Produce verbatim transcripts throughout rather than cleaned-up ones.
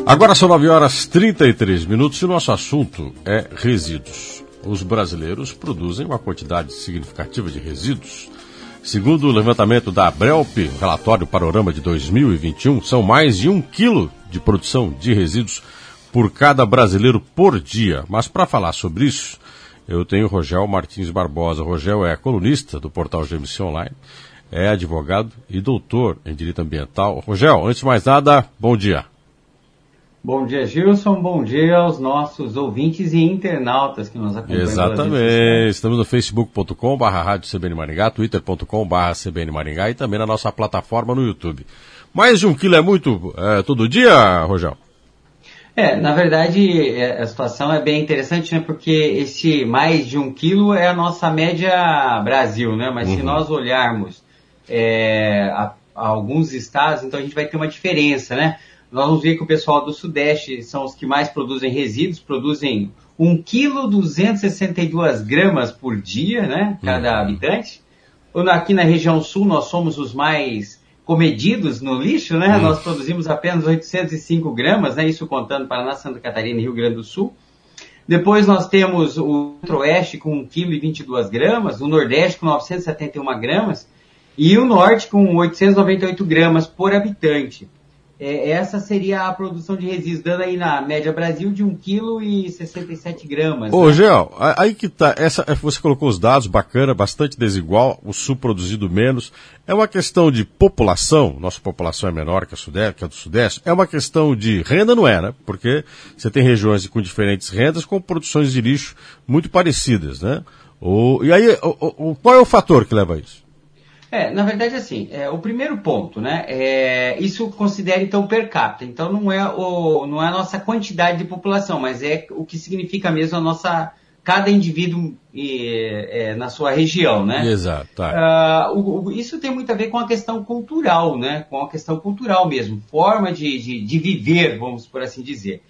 Agora são nove horas e trinta e três minutos e o nosso assunto é resíduos. Os brasileiros produzem uma quantidade significativa de resíduos. Segundo o levantamento da Abrelp, relatório Panorama de dois mil e vinte e um, são mais de um quilo de produção de resíduos por cada brasileiro por dia. Mas para falar sobre isso, eu tenho o Rogel Martins Barbosa. O Rogel é colunista do portal G M C Online, é advogado e doutor em Direito Ambiental. Rogel, antes de mais nada, bom dia. Bom dia, Gilson. Bom dia aos nossos ouvintes e internautas que nos acompanham. Exatamente. Estamos no facebook ponto com barra rádio C B N Maringá, twitter ponto com barra C B N Maringá e também na nossa plataforma no YouTube. Mais de um quilo é muito é, todo dia, Rogel? É, na verdade, a situação é bem interessante, né? Porque esse mais de um quilo é a nossa média Brasil, né? Mas uhum. se nós olharmos é, a, a alguns estados, então a gente vai ter uma diferença, né? Nós vamos ver que o pessoal do Sudeste são os que mais produzem resíduos, produzem um vírgula duzentos e sessenta e duas gramas por dia, né, cada uhum. habitante. Aqui na região sul nós somos os mais comedidos no lixo, né, uhum. nós produzimos apenas oitocentos e cinco gramas, né, isso contando Paraná, Santa Catarina e Rio Grande do Sul. Depois nós temos o Centro-Oeste com um vírgula vinte e duas gramas, o Nordeste com novecentos e setenta e uma gramas e o Norte com oitocentos e noventa e oito gramas por habitante. É, essa seria a produção de resíduos, dando aí na média Brasil de um vírgula sessenta e sete gramas. Ô, né? Gel, aí que tá, essa, você colocou os dados, bacana, bastante desigual, o Sul produzido menos. É uma questão de população, nossa população é menor que a, Sudeste, que a do Sudeste, é uma questão de renda, não é, né? Porque você tem regiões com diferentes rendas, com produções de lixo muito parecidas, né? O, e aí, o, o, qual é o fator que leva a isso? É, na verdade, assim, é, o primeiro ponto, né, é, isso considera, então, per capita. Então, não é, o, não é a nossa quantidade de população, mas é o que significa mesmo a nossa, cada indivíduo é, é, na sua região, né? Exato. Tá. Uh, o, o, isso tem muito a ver com a questão cultural, né, com a questão cultural mesmo, forma de, de, de viver, vamos por assim dizer.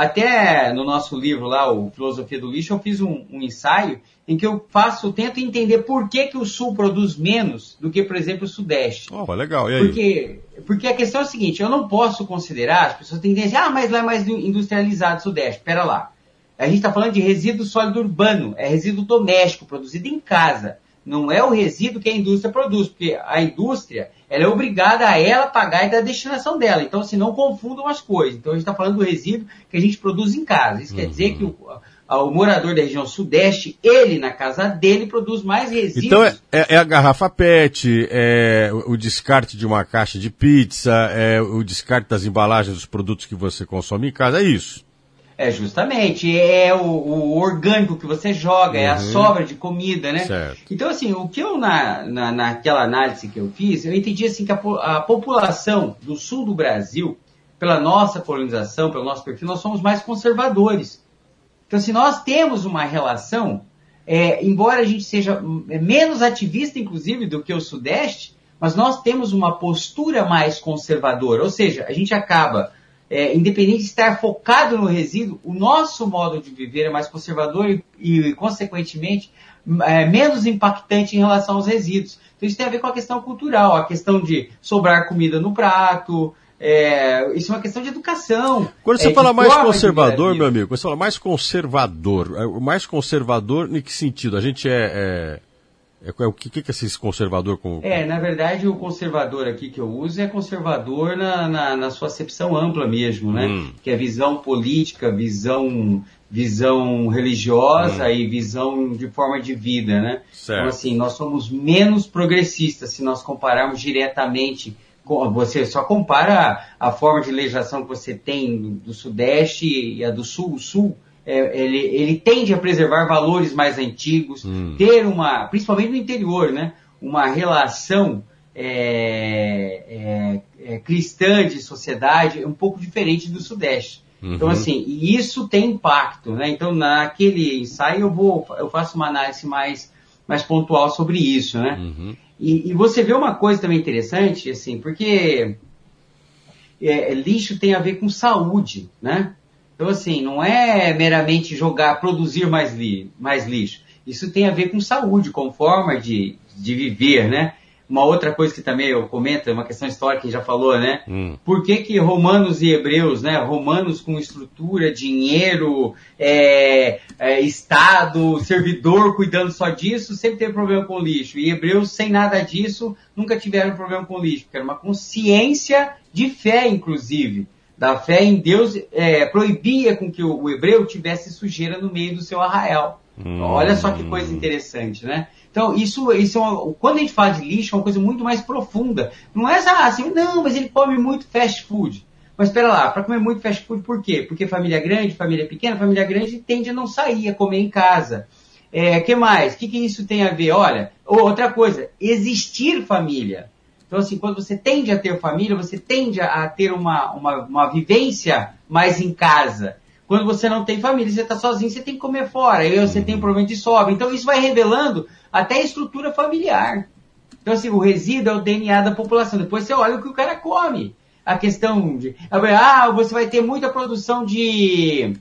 Até no nosso livro lá, o Filosofia do Lixo, eu fiz um, um ensaio em que eu faço, tento entender por que, que o Sul produz menos do que, por exemplo, o Sudeste. Oh, legal, e aí? Porque, porque a questão é a seguinte, eu não posso considerar, as pessoas têm que dizer, ah, mas lá é mais industrializado o Sudeste. Espera lá, a gente está falando de resíduo sólido urbano, é resíduo doméstico, produzido em casa. Não é o resíduo que a indústria produz, porque a indústria ela é obrigada a ela pagar e da destinação dela. Então, assim, não confundam as coisas. Então, a gente está falando do resíduo que a gente produz em casa. Isso uhum. quer dizer que o, o morador da região Sudeste, ele, na casa dele, produz mais resíduos. Então, é, é a garrafa P E T, é o descarte de uma caixa de pizza, é o descarte das embalagens dos produtos que você consome em casa, é isso? É, justamente, é o, o orgânico que você joga, uhum. é a sobra de comida, né? Certo. Então, assim, o que eu, na, na, naquela análise que eu fiz, eu entendi, assim, que a, a população do sul do Brasil, pela nossa colonização, pelo nosso perfil, nós somos mais conservadores. Então, assim, nós temos uma relação, é, embora a gente seja menos ativista, inclusive, do que o Sudeste, mas nós temos uma postura mais conservadora, ou seja, a gente acaba... É, independente de estar focado no resíduo, o nosso modo de viver é mais conservador e, e consequentemente, é, menos impactante em relação aos resíduos. Então isso tem a ver com a questão cultural, a questão de sobrar comida no prato, é, isso é uma questão de educação. Quando você é, fala mais conservador, meu amigo, quando você fala mais conservador, o mais conservador em que sentido? A gente é... é... É, o que, que é esse conservador? Com... É, na verdade, o conservador aqui que eu uso é conservador na, na, na sua acepção ampla mesmo, né? Hum. Que é visão política, visão, visão religiosa hum. e visão de forma de vida, né? Certo. Então, assim, nós somos menos progressistas se nós compararmos diretamente. Com, você só compara a, a forma de legislação que você tem do, do Sudeste e a do Sul. O Sul É, ele, ele tende a preservar valores mais antigos, hum. ter uma, principalmente no interior, né, uma relação é, é, é, cristã de sociedade um pouco diferente do Sudeste. Uhum. Então, assim, e isso tem impacto, né? Então, naquele ensaio eu, vou, eu faço uma análise mais, mais pontual sobre isso, né? Uhum. E, e você vê uma coisa também interessante, assim, porque é, lixo tem a ver com saúde, né? Então, assim, não é meramente jogar, produzir mais, li, mais lixo. Isso tem a ver com saúde, com forma de, de viver, né? uma outra coisa que também eu comento, é uma questão histórica que a gente já falou, né? Hum. Por que que romanos e hebreus, né? Romanos com estrutura, dinheiro, é, é, Estado, servidor cuidando só disso, sempre teve problema com o lixo. E hebreus, sem nada disso, nunca tiveram problema com o lixo, porque era uma consciência de fé, inclusive. Da fé em Deus, é, proibia com que o, o hebreu tivesse sujeira no meio do seu arraial. Hum. Olha só que coisa interessante, né? Então, isso, isso é uma, quando a gente fala de lixo, é uma coisa muito mais profunda. Não é assim, não, mas ele come muito fast food. Mas espera lá, para comer muito fast food, por quê? Porque família grande, família pequena, família grande tende a não sair, a comer em casa. É, que mais? O que, que isso tem a ver? Olha, outra coisa, existir família. Então, assim, quando você tende a ter família, você tende a ter uma, uma, uma vivência mais em casa. Quando você não tem família, você está sozinho, você tem que comer fora. Aí você tem um problema de sobra. Então, isso vai revelando até a estrutura familiar. Então, assim, o resíduo é o D N A da população. Depois você olha o que o cara come. A questão de... Ah, você vai ter muita produção de,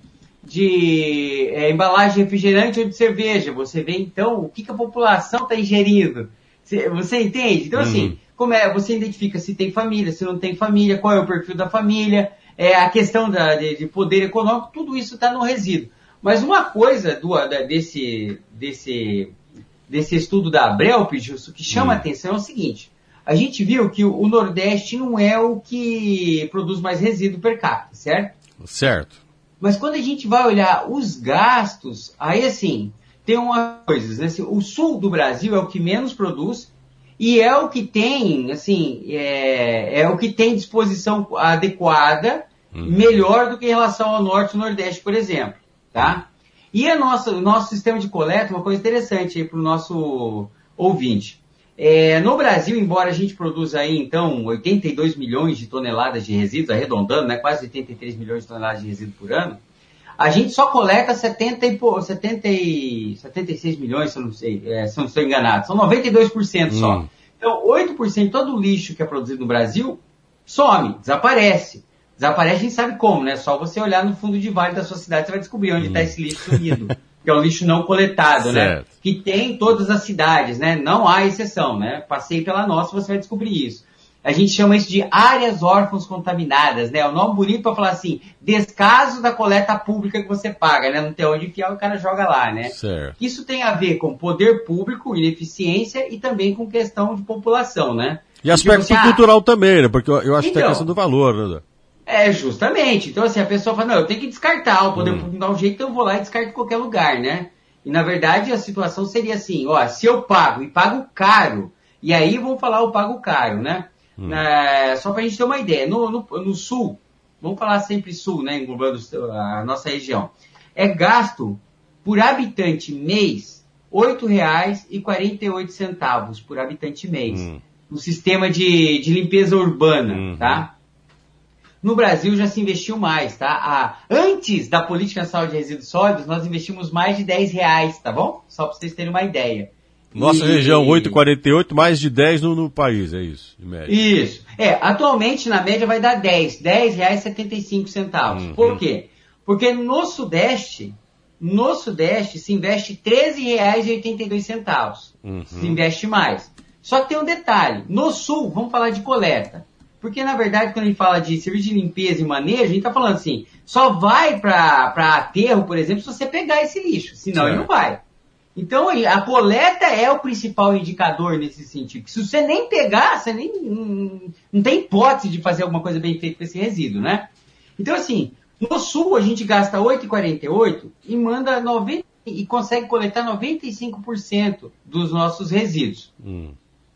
de é, embalagem de refrigerante ou de cerveja. Você vê, então, o que, que a população está ingerindo. Você, você entende? Então, assim, uhum. como é, você identifica se tem família, se não tem família, qual é o perfil da família... É, a questão da, de, de poder econômico, tudo isso está no resíduo. Mas uma coisa do, da, desse, desse, desse estudo da Abrelp, Justo, que chama hum. a atenção é o seguinte. A gente viu que o, o Nordeste não é o que produz mais resíduo per capita, certo? Certo. Mas quando a gente vai olhar os gastos, aí assim, tem uma coisa, né? Assim, o Sul do Brasil é o que menos produz, e é o que tem, assim, é, é o que tem disposição adequada, uhum. melhor do que em relação ao Norte e Nordeste, por exemplo, tá? E a nossa, o nosso sistema de coleta, uma coisa interessante aí para o nosso ouvinte. É, no Brasil, embora a gente produza aí, então, oitenta e dois milhões de toneladas de resíduos, arredondando, né, quase oitenta e três milhões de toneladas de resíduos por ano, a gente só coleta setenta e, setenta e, setenta e seis milhões, se eu não sei, é, se eu não estou enganado. São noventa e dois por cento só. Hum. Então, oito por cento de todo o lixo que é produzido no Brasil some, desaparece. Desaparece, a gente sabe como, né? Só você olhar no fundo de vale da sua cidade, você vai descobrir onde está hum. esse lixo sumido. Que é o lixo não coletado, certo. né? Que tem em todas as cidades, né? Não há exceção, né? Passei pela nossa, você vai descobrir isso. A gente chama isso de áreas órfãos contaminadas, né? É um nome bonito para falar assim, descaso da coleta pública que você paga, né? Não tem onde enfiar, o cara joga lá, né? Certo. Isso tem a ver com poder público, ineficiência e também com questão de população, né? E aspecto tipo assim, cultural ah, também, né? Porque eu, eu acho então, que tem a questão do valor, né? É, justamente. Então, assim, a pessoa fala, não, eu tenho que descartar, o poder hum. público dá um jeito, então eu vou lá e descarto em qualquer lugar, né? E, na verdade, a situação seria assim, ó, se eu pago e pago caro, e aí vamos falar o pago caro, né? Hum. É, só pra gente ter uma ideia, no, no, no sul, vamos falar sempre sul, né, englobando a nossa região, é gasto por habitante mês oito reais e quarenta e oito centavos por habitante mês, hum. no sistema de, de limpeza urbana, uhum. tá? No Brasil já se investiu mais, tá? Ah, antes da Política Nacional de Resíduos Sólidos, nós investimos mais de dez reais, tá bom? Só para vocês terem uma ideia. Nossa e... região, oito reais e quarenta e oito, mais de dez no, no país, é isso? Em média. Isso. É, atualmente, na média, vai dar dez. dez reais e setenta e cinco centavos. Uhum. Por quê? Porque no Sudeste, no Sudeste, se investe treze reais e oitenta e dois centavos. Uhum. Se investe mais. Só que tem um detalhe. No Sul, vamos falar de coleta. Porque, na verdade, quando a gente fala de serviço de limpeza e manejo, a gente está falando assim, só vai para aterro, por exemplo, se você pegar esse lixo. Senão, ele não vai. Então, a coleta é o principal indicador nesse sentido. Se você nem pegar, você nem não, não tem hipótese de fazer alguma coisa bem feita com esse resíduo, né? Então, assim, no Sul, a gente gasta oito reais e quarenta e oito centavos e manda noventa e consegue coletar noventa e cinco por cento dos nossos resíduos. Hum.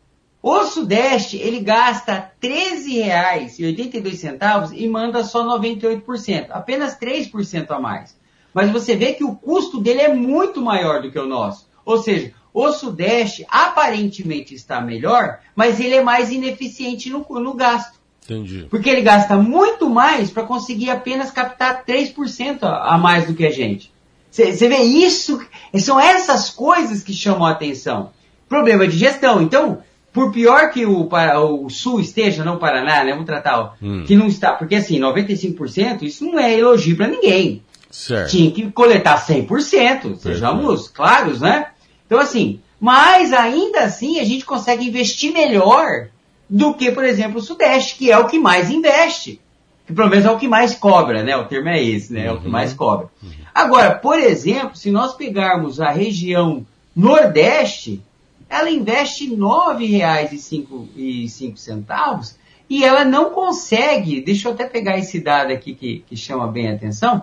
O Sudeste, ele gasta treze reais e oitenta e dois centavos e manda só noventa e oito por cento, apenas três por cento a mais. Mas você vê que o custo dele é muito maior do que o nosso. Ou seja, o Sudeste aparentemente está melhor, mas ele é mais ineficiente no, no gasto. Entendi. Porque ele gasta muito mais para conseguir apenas captar três por cento a, a mais do que a gente. Você vê isso? São essas coisas que chamam a atenção. Problema de gestão. Então, por pior que o, o Sul esteja, não o Paraná, né? Vamos tratar, hum. que não está. Porque assim, noventa e cinco por cento, isso não é elogio para ninguém. Certo. Tinha que coletar cem por cento, sejamos claros, né? Então assim, Mas, ainda assim, a gente consegue investir melhor do que, por exemplo, o Sudeste, que é o que mais investe. Que pelo menos é o que mais cobra, né? O termo é esse, né? É o que mais cobra. Agora, por exemplo, se nós pegarmos a região Nordeste, ela investe nove reais e cinco centavos e ela não consegue, deixa eu até pegar esse dado aqui que, que chama bem a atenção,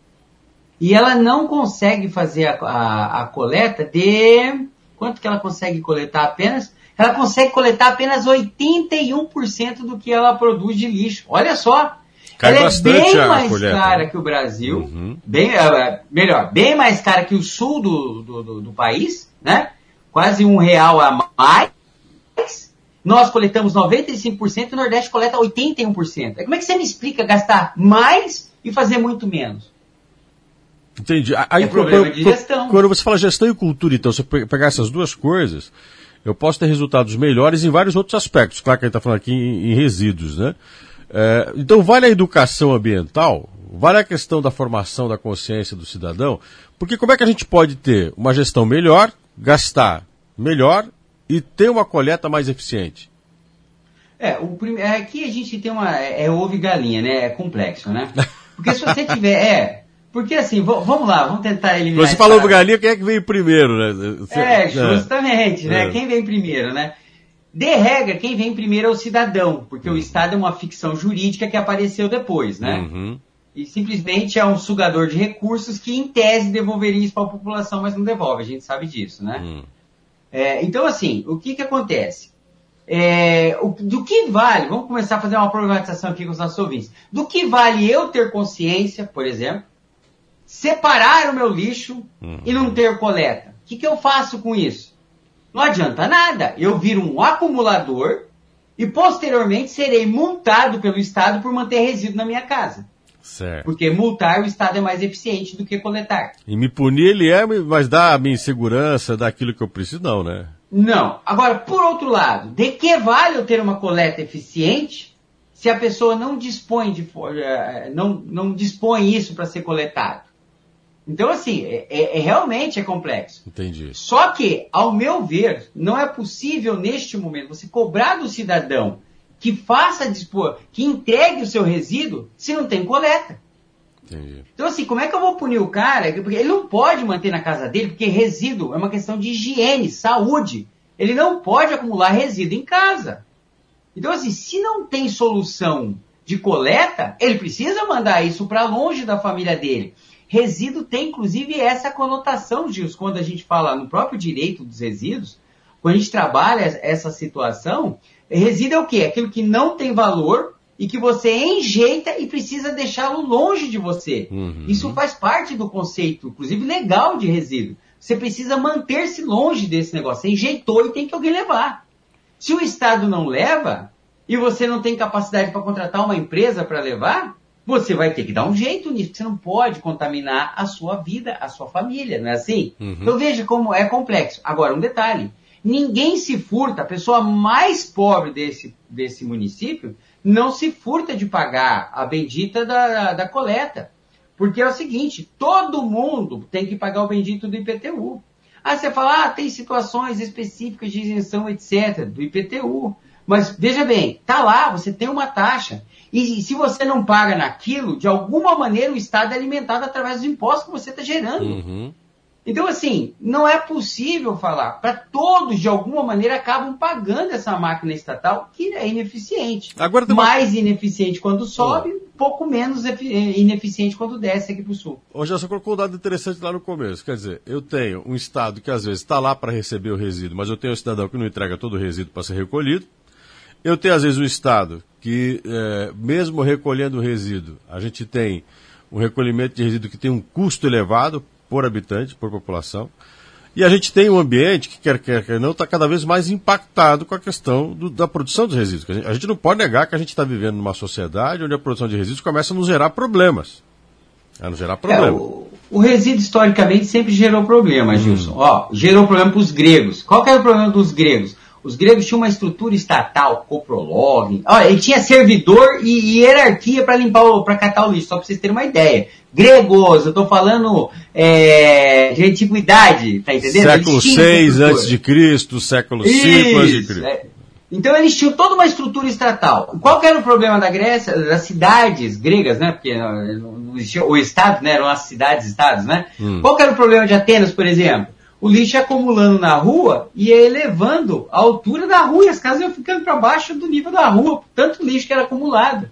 e ela não consegue fazer a, a, a coleta de... Quanto que ela consegue coletar apenas? Ela consegue coletar apenas oitenta e um por cento do que ela produz de lixo. Olha só! Cai ela é bem mais coleta, cara né? que o Brasil, uhum. bem, melhor, bem mais cara que o sul do, do, do, do país, né? Quase um real a mais. Nós coletamos noventa e cinco por cento e o Nordeste coleta oitenta e um por cento. Como é que você me explica gastar mais e fazer muito menos? Entendi. Aí, é problema quando, de gestão. Quando você fala gestão e cultura, então, se eu pegar essas duas coisas, eu posso ter resultados melhores em vários outros aspectos. Claro que a gente está falando aqui em, em resíduos, né? É, então, vale a educação ambiental, vale a questão da formação da consciência do cidadão, porque como é que a gente pode ter uma gestão melhor, gastar melhor e ter uma coleta mais eficiente? É, o prime... aqui a gente tem uma... É ovo e galinha, né? É complexo, né? Porque se você tiver... É... Porque assim, vamos lá, vamos tentar eliminar... Você falou ovo e galinha, quem é que veio primeiro, né? Você... É, justamente, é. né? É. Quem vem primeiro, né? De regra, quem vem primeiro é o cidadão, porque uhum. o Estado é uma ficção jurídica que apareceu depois, né? Uhum. E simplesmente é um sugador de recursos que, em tese, devolveria isso para a população, mas não devolve, a gente sabe disso, né? Uhum. É, então, assim, o que que acontece? É, o, do que vale, vamos começar a fazer uma problematização aqui com os nossos ouvintes, do que vale eu ter consciência, por exemplo, separar o meu lixo uhum. e não ter coleta? O que que eu faço com isso? Não adianta nada, eu viro um acumulador e posteriormente serei multado pelo Estado por manter resíduo na minha casa. Certo. Porque multar o Estado é mais eficiente do que coletar. E me punir ele é, mas dá a minha insegurança, dá aquilo que eu preciso, não, né? Não. Agora, por outro lado, de que vale eu ter uma coleta eficiente se a pessoa não dispõe, de, não, não dispõe isso para ser coletado? Então, assim, é, é, realmente é complexo. Entendi. Só que, ao meu ver, não é possível, neste momento, você cobrar do cidadão que faça dispor, que entregue o seu resíduo, se não tem coleta. Entendi. Então, assim, como é que eu vou punir o cara? Porque ele não pode manter na casa dele, porque resíduo é uma questão de higiene, saúde. Ele não pode acumular resíduo em casa. Então, assim, se não tem solução de coleta, ele precisa mandar isso para longe da família dele. Resíduo tem, inclusive, essa conotação, Gilson, quando a gente fala no próprio direito dos resíduos, quando a gente trabalha essa situação, resíduo é o quê? Aquilo que não tem valor e que você enjeita e precisa deixá-lo longe de você. Uhum. Isso faz parte do conceito, inclusive, legal de resíduo. Você precisa manter-se longe desse negócio. Você enjeitou e tem que alguém levar. Se o Estado não leva e você não tem capacidade para contratar uma empresa para levar, você vai ter que dar um jeito nisso, porque você não pode contaminar a sua vida, a sua família, não é assim? Uhum. Então veja como é complexo. Agora, um detalhe, ninguém se furta, a pessoa mais pobre desse, desse município não se furta de pagar a bendita da, da coleta. Porque é o seguinte, todo mundo tem que pagar o bendito do I P T U. Aí você fala, ah, tem situações específicas de isenção, etcétera, do I P T U. Mas, veja bem, tá lá, você tem uma taxa. E se você não paga naquilo, de alguma maneira o Estado é alimentado através dos impostos que você está gerando. Uhum. Então, assim, não é possível falar. Para todos, de alguma maneira, acabam pagando essa máquina estatal, que é ineficiente. Agora tem Mais uma... ineficiente quando sobe, oh. pouco menos ineficiente quando desce aqui para o sul. Hoje você colocou um dado interessante lá no começo. Quer dizer, eu tenho um Estado que às vezes está lá para receber o resíduo, mas eu tenho um cidadão que não entrega todo o resíduo para ser recolhido. Eu tenho, às vezes, um Estado que, é, mesmo recolhendo o resíduo, a gente tem um recolhimento de resíduo que tem um custo elevado por habitante, por população. E a gente tem um ambiente que, quer quer, quer não, está cada vez mais impactado com a questão do, da produção dos resíduos. A gente, a gente não pode negar que a gente está vivendo numa sociedade onde a produção de resíduos começa a nos gerar problemas. A nos gerar problemas. É, o, o resíduo, historicamente, sempre gerou problemas, Gilson. Hum. Ó, gerou problema para os gregos. Qual que era o problema dos gregos? Os gregos tinham uma estrutura estatal, coprolog. Olha, ele tinha servidor e, e hierarquia para limpar, para catar o lixo, só para vocês terem uma ideia. Gregos, eu estou falando é, de antiguidade, tá entendendo? Século seis antes de Cristo, século cinco antes de Cristo. É. Então eles tinham toda uma estrutura estatal. Qual que era o problema da Grécia? Das cidades gregas, né? Porque não existia, o Estado, né? Eram as cidades-estados, né? Hum. Qual que era o problema de Atenas, por exemplo? O lixo ia acumulando na rua e ia elevando a altura da rua e as casas iam ficando para baixo do nível da rua, tanto lixo que era acumulado.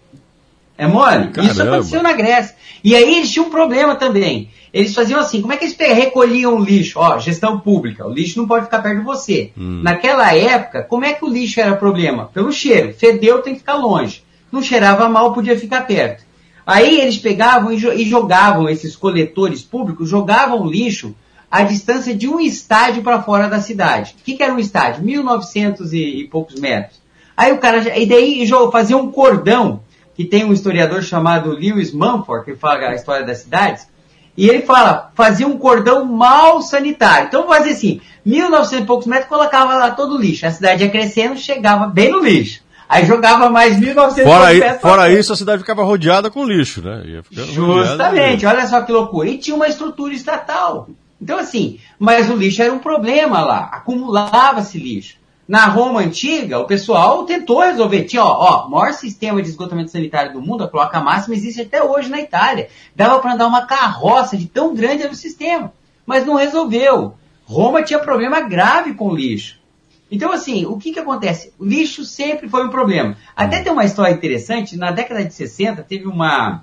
É mole? Caramba. Isso aconteceu na Grécia. E aí eles tinham um problema também. Eles faziam assim, como é que eles recolhiam o lixo? Ó, gestão pública, o lixo não pode ficar perto de você. Hum. Naquela época, como é que o lixo era problema? Pelo cheiro. Fedeu, tem que ficar longe. Não cheirava mal, podia ficar perto. Aí eles pegavam e jogavam, esses coletores públicos, jogavam o lixo a distância de um estádio para fora da cidade. O que, que era um estádio? mil e novecentos e, e poucos metros. Aí o cara, e daí fazia um cordão, que tem um historiador chamado Lewis Mumford, que fala a história das cidades, e ele fala, fazia um cordão mal sanitário. Então fazia assim, mil e novecentos e poucos metros, colocava lá todo o lixo. A cidade ia crescendo, chegava bem no lixo. Aí jogava mais mil e novecentos fora poucos aí, metros. Fora isso, a cidade ficava rodeada com lixo, né? Ia Justamente, olha só que loucura. E tinha uma estrutura estatal. Então, assim, mas o lixo era um problema lá, acumulava-se lixo. Na Roma Antiga, o pessoal tentou resolver. Tinha, ó, ó, o maior sistema de esgotamento sanitário do mundo, a cloaca máxima, existe até hoje na Itália. Dava para andar uma carroça de tão grande era o sistema, mas não resolveu. Roma tinha problema grave com o lixo. Então, assim, o que que acontece? O lixo sempre foi um problema. Até tem uma história interessante, na década de sessenta, teve uma...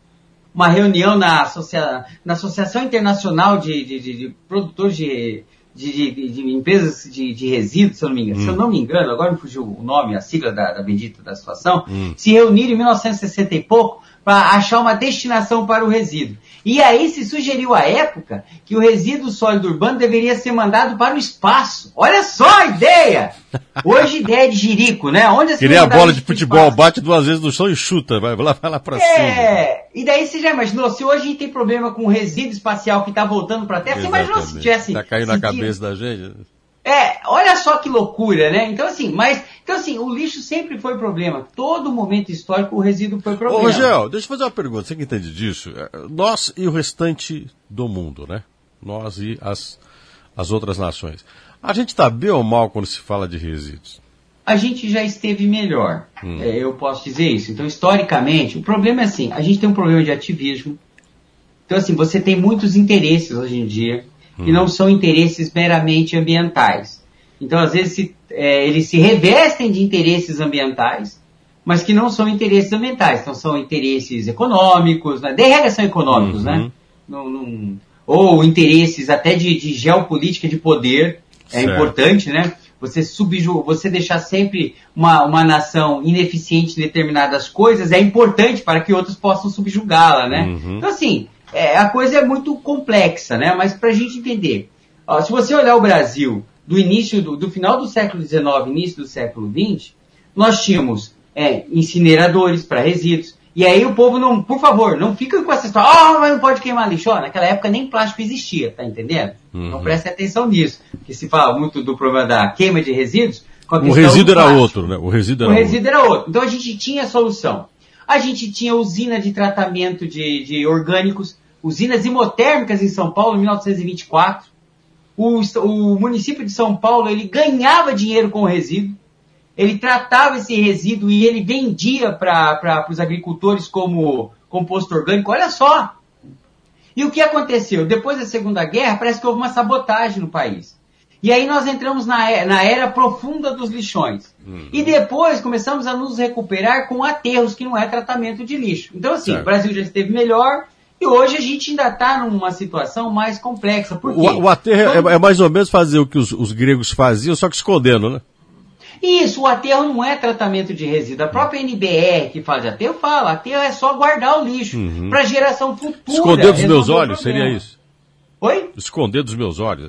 uma reunião na, associa... na Associação Internacional de, de, de, de Produtores de, de, de, de Empresas de, de Resíduos, se eu não me engano. Hum. Se eu não me engano, agora me fugiu o nome, a sigla da, da bendita da situação, hum. se reuniram em mil novecentos e sessenta e pouco para achar uma destinação para o resíduo. E aí se sugeriu à época que o resíduo sólido urbano deveria ser mandado para o espaço. Olha só a ideia! Hoje ideia de jirico, né? Onde Queria a bola de futebol, espaço? Bate duas vezes no chão e chuta, vai lá, vai lá para é, cima. É, e daí você já imaginou, se hoje a gente tem problema com o resíduo espacial que está voltando para a Terra, Exatamente. Você imaginou se tivesse... Está caindo na cabeça da gente. É, olha só que loucura, né? Então assim, mas, então assim, o lixo sempre foi problema. Todo momento histórico o resíduo foi problema. Ô, Rogel, deixa eu fazer uma pergunta. Você que entende disso? Nós e o restante do mundo, né? Nós e as, as outras nações. A gente está bem ou mal quando se fala de resíduos? A gente já esteve melhor. Hum. É, eu posso dizer isso. Então, historicamente, o problema é assim, a gente tem um problema de ativismo. Então, assim, você tem muitos interesses hoje em dia, que não são interesses meramente ambientais. Então, às vezes, se, é, eles se revestem de interesses ambientais, mas que não são interesses ambientais. Então, são interesses econômicos, né? De regra são econômicos, uhum. né? Não, não, ou interesses até de, de geopolítica de poder, é certo. Importante, né? Você, subju, você deixar sempre uma, uma nação ineficiente em determinadas coisas é importante para que outros possam subjugá-la, né? Uhum. Então, assim... É, a coisa é muito complexa, né? Mas para a gente entender, ó, se você olhar o Brasil do início, do, do final do século dezenove, início do século vinte, nós tínhamos é, incineradores para resíduos, e aí o povo não, por favor, não fica com essa história, ah, oh, mas não pode queimar lixo, ó, naquela época nem plástico existia, tá entendendo? Uhum. Então prestem atenção nisso, porque se fala muito do problema da queima de resíduos, com a o resíduo era outro, né? O resíduo era, o resíduo outro. era outro. Então a gente tinha a solução. A gente tinha usina de tratamento de, de orgânicos, usinas hemotérmicas em São Paulo, em mil novecentos e vinte e quatro. O, o município de São Paulo, ele ganhava dinheiro com o resíduo, ele tratava esse resíduo e ele vendia para os agricultores como composto orgânico. Olha só! E o que aconteceu? Depois da Segunda Guerra, parece que houve uma sabotagem no país. E aí nós entramos na era, na era profunda dos lixões. Uhum. E depois começamos a nos recuperar com aterros, que não é tratamento de lixo. Então, assim, certo. O Brasil já esteve melhor... E hoje a gente ainda está numa situação mais complexa. Por quê? O, o aterro então, é, é mais ou menos fazer o que os, os gregos faziam, só que escondendo, né? Isso, o aterro não é tratamento de resíduo. A própria N B R que faz aterro fala, aterro é só guardar o lixo uhum. para geração futura. Esconder dos meus olhos, seria isso? Oi? Esconder dos meus olhos.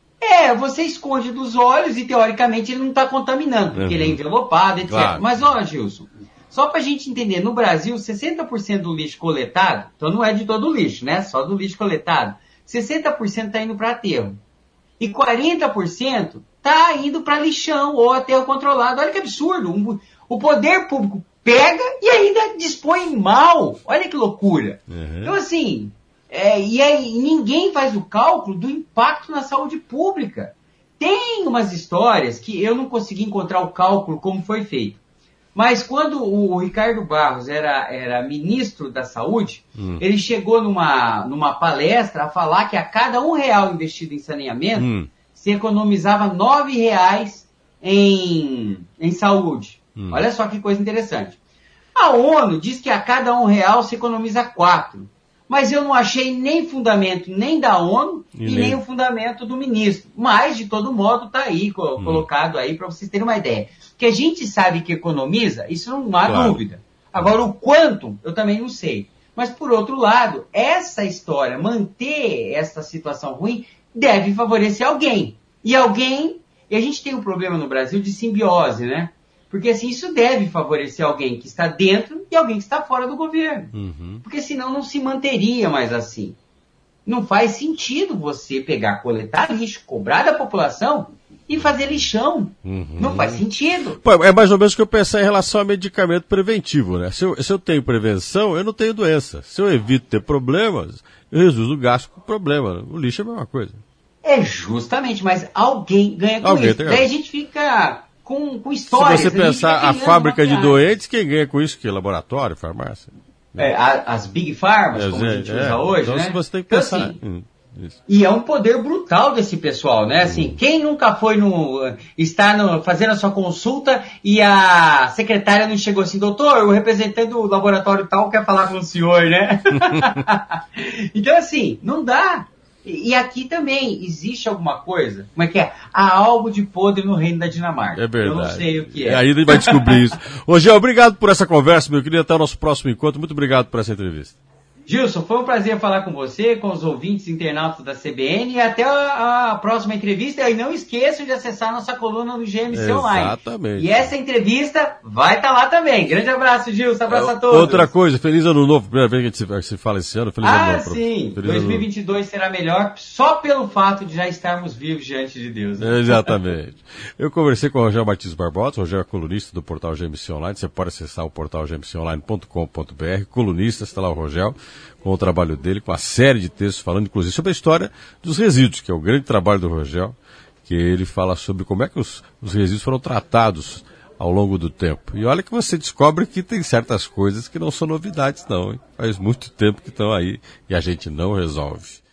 É, você esconde dos olhos e teoricamente ele não está contaminando, porque uhum. ele é envelopado, etcétera. Claro. Mas ó, Gilson, só para a gente entender, no Brasil, sessenta por cento do lixo coletado, então não é de todo o lixo, né? Só do lixo coletado, sessenta por cento está indo para aterro. E quarenta por cento está indo para lixão ou aterro controlado. Olha que absurdo. Um, o poder público pega e ainda dispõe mal. Olha que loucura. Uhum. Então, assim, é, e aí ninguém faz o cálculo do impacto na saúde pública. Tem umas histórias que eu não consegui encontrar o cálculo como foi feito. Mas quando o Ricardo Barros era, era ministro da Saúde, hum. ele chegou numa, numa palestra a falar que a cada um real investido em saneamento, hum. se economizava nove reais em, em saúde. Hum. Olha só que coisa interessante. A ONU diz que a cada um real se economiza quatro. Mas eu não achei nem fundamento nem da ONU e, e nem... nem o fundamento do ministro. Mas, de todo modo, está aí, co- hum. colocado aí para vocês terem uma ideia. Que a gente sabe que economiza, isso não há claro. dúvida. Agora, o quanto, eu também não sei. Mas, por outro lado, essa história, manter essa situação ruim, deve favorecer alguém. E alguém... E a gente tem um problema no Brasil de simbiose, né? Porque, assim, isso deve favorecer alguém que está dentro e alguém que está fora do governo. Uhum. Porque, senão, não se manteria mais assim. Não faz sentido você pegar, coletar lixo, cobrar da população e fazer lixão. Uhum. Não faz sentido. Pô, é mais ou menos o que eu pensei em relação a medicamento preventivo, né? Se eu, se eu tenho prevenção, eu não tenho doença. Se eu evito ter problemas, eu reduzo o gasto com o problema. O lixo é a mesma coisa. É justamente, mas alguém ganha com alguém isso. Tem... Daí a gente fica... Com, com histórias. Se você pensar a, a fábrica de doentes, quem ganha com isso? Que é laboratório, farmácia? É, a, as big pharmas, é, como a gente é, usa hoje, então, né? Se você tem que pensar. Então, assim, hum, isso. E é um poder brutal desse pessoal, né? Assim, hum. quem nunca foi no, está no, fazendo a sua consulta e a secretária não chegou assim, doutor, o representante do laboratório tal quer falar com o senhor, né? Então, assim, não dá. E aqui também existe alguma coisa, como é que é? Há algo de podre no reino da Dinamarca. É verdade. Eu não sei o que é. Aí ele vai descobrir isso. Ô, Gil, obrigado por essa conversa, meu querido. Até o nosso próximo encontro. Muito obrigado por essa entrevista. Gilson, foi um prazer falar com você, com os ouvintes internautas da C B N, e até a, a próxima entrevista. E não esqueçam de acessar a nossa coluna no G M C Online. Exatamente. E essa entrevista vai estar lá também. Grande abraço, Gilson. Abraço a todos. Outra coisa, feliz ano novo. Primeira vez que a gente se fala esse ano. Feliz ah, ano novo. Ah, sim. Feliz dois mil e vinte e dois será melhor só pelo fato de já estarmos vivos diante de Deus. Né? Exatamente. Eu conversei com o Rogério Martins Barbosa. O Rogério é colunista do portal G M C Online. Você pode acessar o portal g m c online ponto com ponto b r. Colunista, está lá o Rogério, com o trabalho dele, com a série de textos falando, inclusive, sobre a história dos resíduos, que é o grande trabalho do Rogério, que ele fala sobre como é que os, os resíduos foram tratados ao longo do tempo. E olha que você descobre que tem certas coisas que não são novidades, não, hein? Faz muito tempo que estão aí e a gente não resolve.